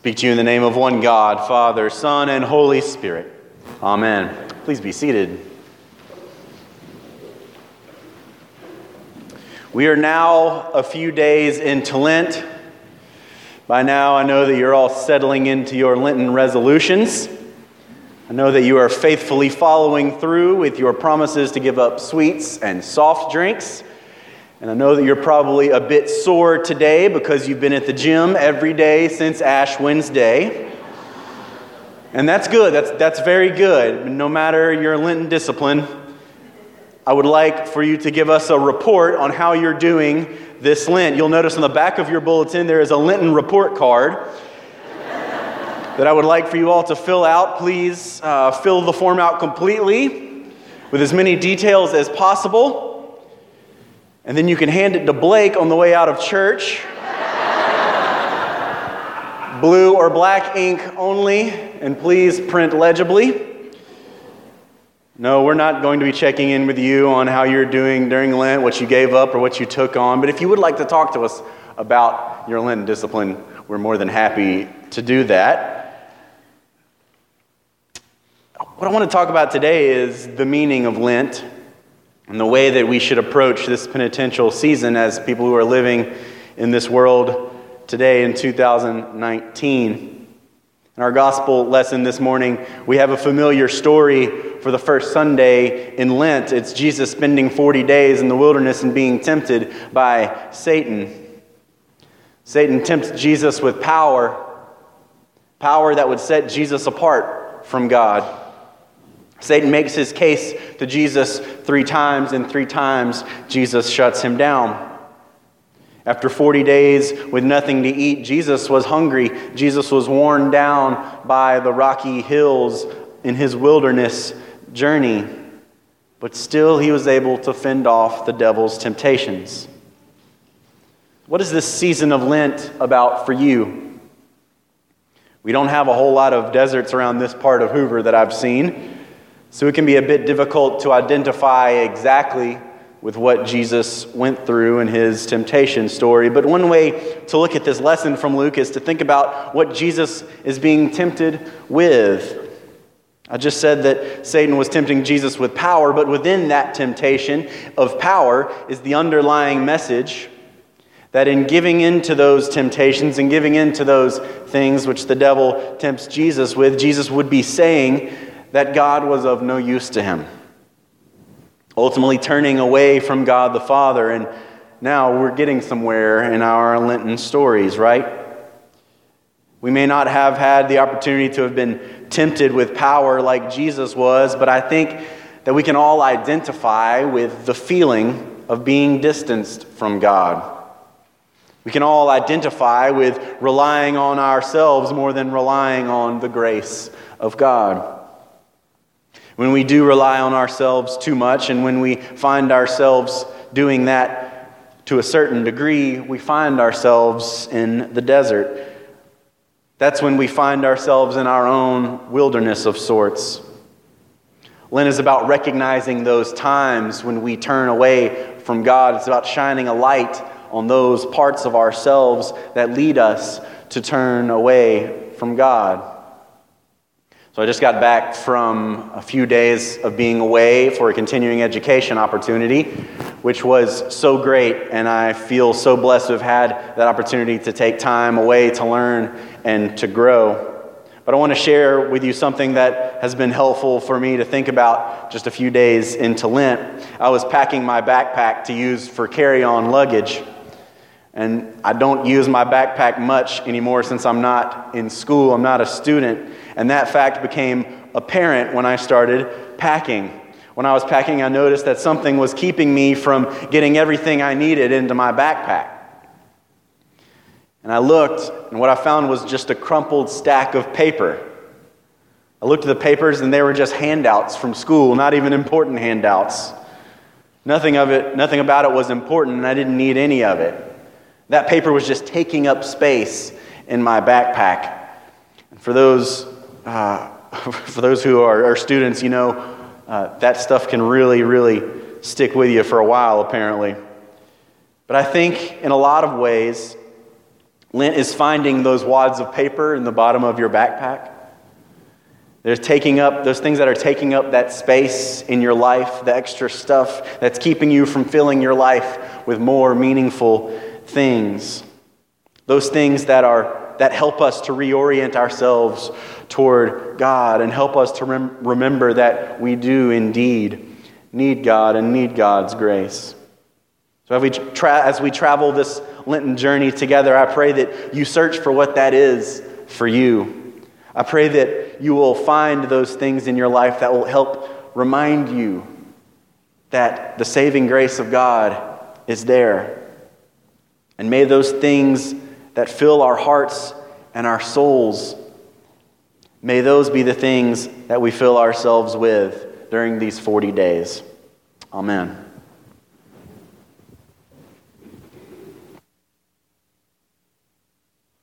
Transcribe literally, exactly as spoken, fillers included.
Speak to you in the name of one God, Father, Son, and Holy Spirit. Amen. Please be seated. We are now a few days into Lent. By now, I know that you're all settling into your Lenten resolutions. I know that you are faithfully following through with your promises to give up sweets and soft drinks. And I know that you're probably a bit sore today because you've been at the gym every day since Ash Wednesday. And that's good. That's that's very good. No matter your Lenten discipline, I would like for you to give us a report on how you're doing this Lent. You'll notice on the back of your bulletin there is a Lenten report card that I would like for you all to fill out. Please uh, fill the form out completely with as many details as possible. And then you can hand it to Blake on the way out of church. Blue or black ink only, and please print legibly. No, we're not going to be checking in with you on how you're doing during Lent, what you gave up or what you took on. But if you would like to talk to us about your Lenten discipline, we're more than happy to do that. What I want to talk about today is the meaning of Lent and the way that we should approach this penitential season as people who are living in this world today in two thousand nineteen. In our gospel lesson this morning, we have a familiar story for the first Sunday in Lent. It's Jesus spending forty days in the wilderness and being tempted by Satan. Satan tempts Jesus with power, power that would set Jesus apart from God. Satan makes his case to Jesus three times, and three times Jesus shuts him down. After forty days with nothing to eat, Jesus was hungry. Jesus was worn down by the rocky hills in his wilderness journey. But still he was able to fend off the devil's temptations. What is this season of Lent about for you? We don't have a whole lot of deserts around this part of Hoover that I've seen. So it can be a bit difficult to identify exactly with what Jesus went through in his temptation story. But one way to look at this lesson from Luke is to think about what Jesus is being tempted with. I just said that Satan was tempting Jesus with power, but within that temptation of power is the underlying message that in giving in to those temptations and giving in to those things which the devil tempts Jesus with, Jesus would be saying that God was of no use to him, ultimately turning away from God the Father. And now we're getting somewhere in our Lenten stories, right? We may not have had the opportunity to have been tempted with power like Jesus was, but I think that we can all identify with the feeling of being distanced from God. We can all identify with relying on ourselves more than relying on the grace of God. When we do rely on ourselves too much, and when we find ourselves doing that to a certain degree, we find ourselves in the desert. That's when we find ourselves in our own wilderness of sorts. Lent is about recognizing those times when we turn away from God. It's about shining a light on those parts of ourselves that lead us to turn away from God. So I just got back from a few days of being away for a continuing education opportunity, which was so great, and I feel so blessed to have had that opportunity to take time away to learn and to grow. But I want to share with you something that has been helpful for me to think about just a few days into Lent. I was packing my backpack to use for carry-on luggage, and I don't use my backpack much anymore since I'm not in school, I'm not a student. And that fact became apparent when I started packing. When I was packing, I noticed that something was keeping me from getting everything I needed into my backpack. And I looked, and what I found was just a crumpled stack of paper. I looked at the papers, and they were just handouts from school, not even important handouts. Nothing of it, nothing about it was important, and I didn't need any of it. That paper was just taking up space in my backpack. And for those Uh, for those who are, are students, you know, uh, that stuff can really, really stick with you for a while, apparently. But I think in a lot of ways, Lent is finding those wads of paper in the bottom of your backpack. They're taking up those things that are taking up that space in your life, the extra stuff that's keeping you from filling your life with more meaningful things. Those things that are that help us to reorient ourselves toward God and help us to rem- remember that we do indeed need God and need God's grace. So as we, tra- as we travel this Lenten journey together, I pray that you search for what that is for you. I pray that you will find those things in your life that will help remind you that the saving grace of God is there. And may those things that fill our hearts and our souls, may those be the things that we fill ourselves with during these forty days. Amen.